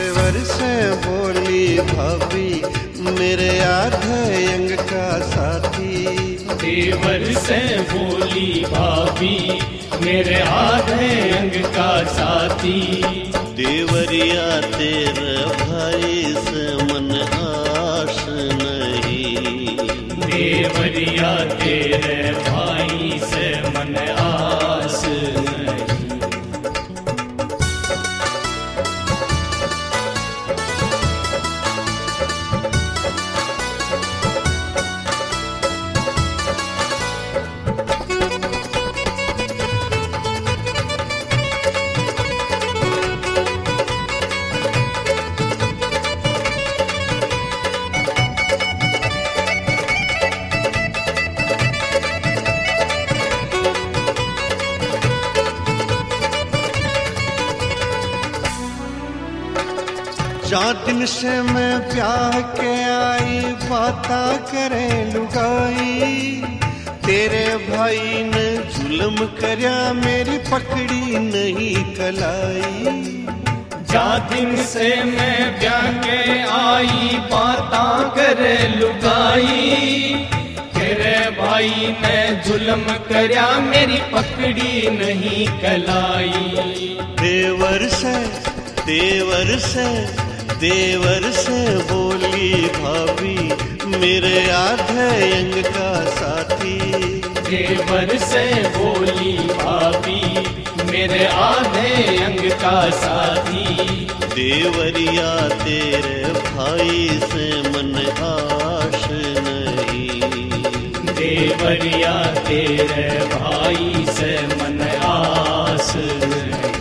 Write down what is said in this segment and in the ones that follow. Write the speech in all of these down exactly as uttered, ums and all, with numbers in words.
देवर से बोली भाभी मेरे आधे अंग का साथी। देवर से बोली भाभी मेरे आधे अंग का साथी। देवरिया तेरे भाई से मन आस नहीं। देवरिया तेरे भाई से मन आस नहीं। चार दिन से मैं ब्याह के आई बाता करे लुगाई। तेरे भाई ने जुल्म करया मेरी पकड़ी नहीं कलाई। जा दिन से मैं ब्याह के आई बाता करे लुगाई। तेरे भाई ने जुल्म करया मेरी पकड़ी नहीं कलाई। देवर से देवर से देवर से बोली भाभी मेरे आधे अंग का साथी। देवर से बोली भाभी मेरे आधे अंग का साथी। देवरिया तेरे भाई से मन आश नहीं। देवरिया तेरे भाई से मन आस नहीं।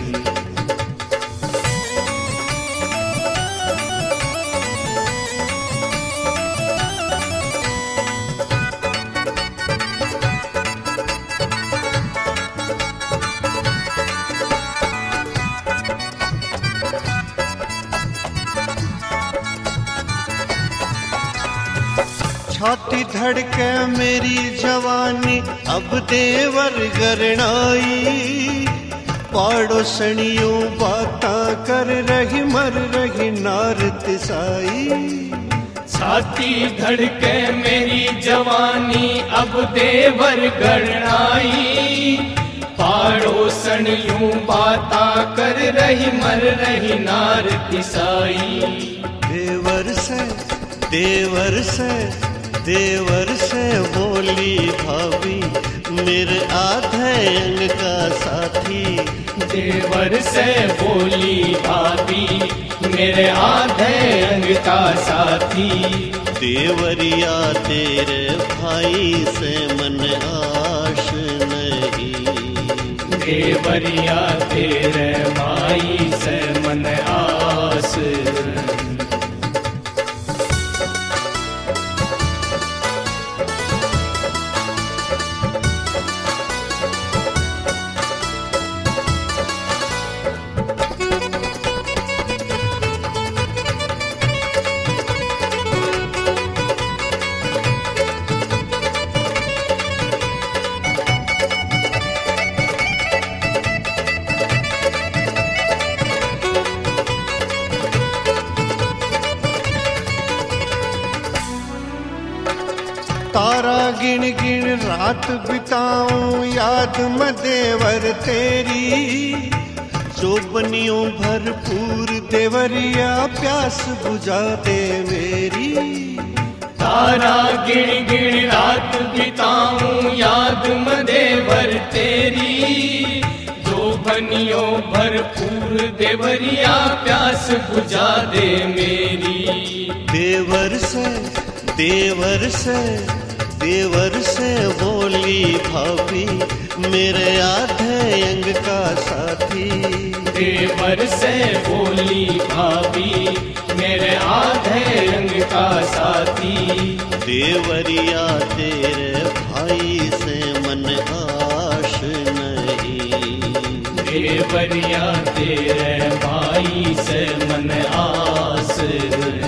छाती धड़के मेरी जवानी अब देवर गरणाई। पड़ोसनियों बाता कर रही मर रही नार तिसाई। छाती धड़के मेरी जवानी अब देवर गरणाई। पड़ोसन यूं बाता कर रही मर रही नार तिसाई। देवर से देवर से देवर से बोली भाभी मेरे आधे अंग का साथी। देवर से बोली भाभी मेरे आधे अंग का साथी। देवरिया तेरे भाई से मन आश नहीं। देवरिया तेरे भाई से मन आस नहीं। तारा गिन गिन रात बिताऊं याद में देवर तेरी। चौबनियों भरपूर देवरिया प्यास बुझा दे मेरी। तारा गिन गिन रात बिताऊं याद में देवर तेरी। जो बनियों भरपूर देवरिया प्यास बुझा दे मेरी। देवर से देवर से देवर से बोली भाभी मेरे आधे अंग का साथी। देवर से बोली भाभी मेरे आधे अंग का साथी। देवरिया तेरे भाई से मन आश नहीं। देवरिया तेरे भाई से मन आस नहीं।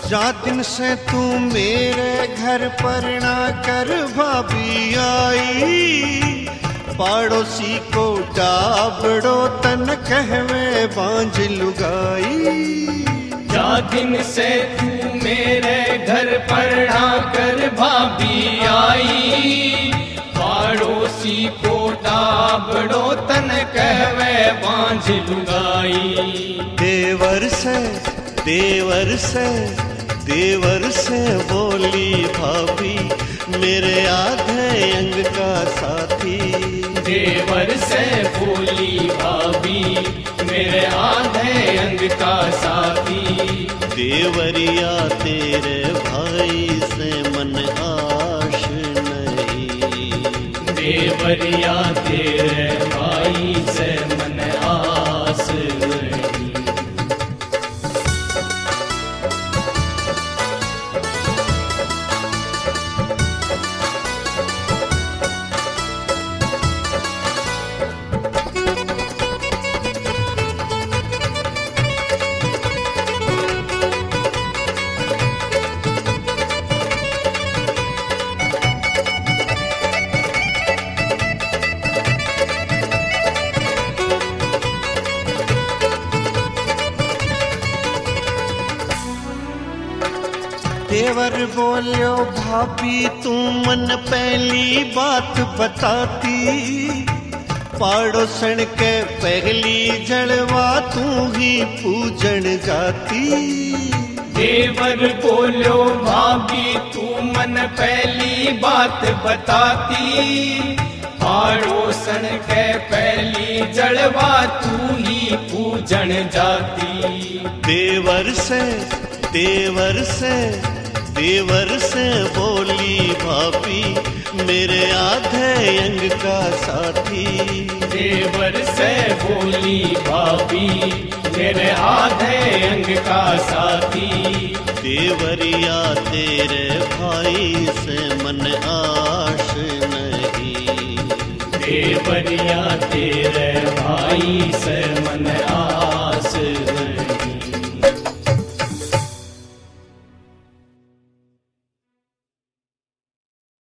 जा दिन से तू मेरे घर पर ना कर भाभी आई, पड़ोसी को डाबड़ो तन कहवे बांझ लुगाई। जा दिन से तू मेरे घर पर ना कर भाभी आई, पड़ोसी को डाबड़ो तन कहवे बांझ लुगाई। देवर से देवर से देवर से बोली भाभी मेरे आधे अंग का साथी। देवर से बोली भाभी मेरे आधे अंग का साथी। देवरिया तेरे भाई से मन आश नहीं, देवरिया तेरे भाई से मन आस नहीं। देवर बोलियो भाभी तू मन पहली बात बताती, पड़ोसन के पहली जड़वा तू ही पूजन जाती। देवर बोलो भाभी तू मन पहली बात बताती, पड़ोसन के पहली जड़वा तू ही पूजन जाती। देवर से देवर से देवर से बोली भाभी मेरे आधे अंग का साथी। देवर से बोली भाभी मेरे आधे अंग का साथी। देवरिया तेरे भाई से मन आश नहीं, देवरिया तेरे भाई से मन आश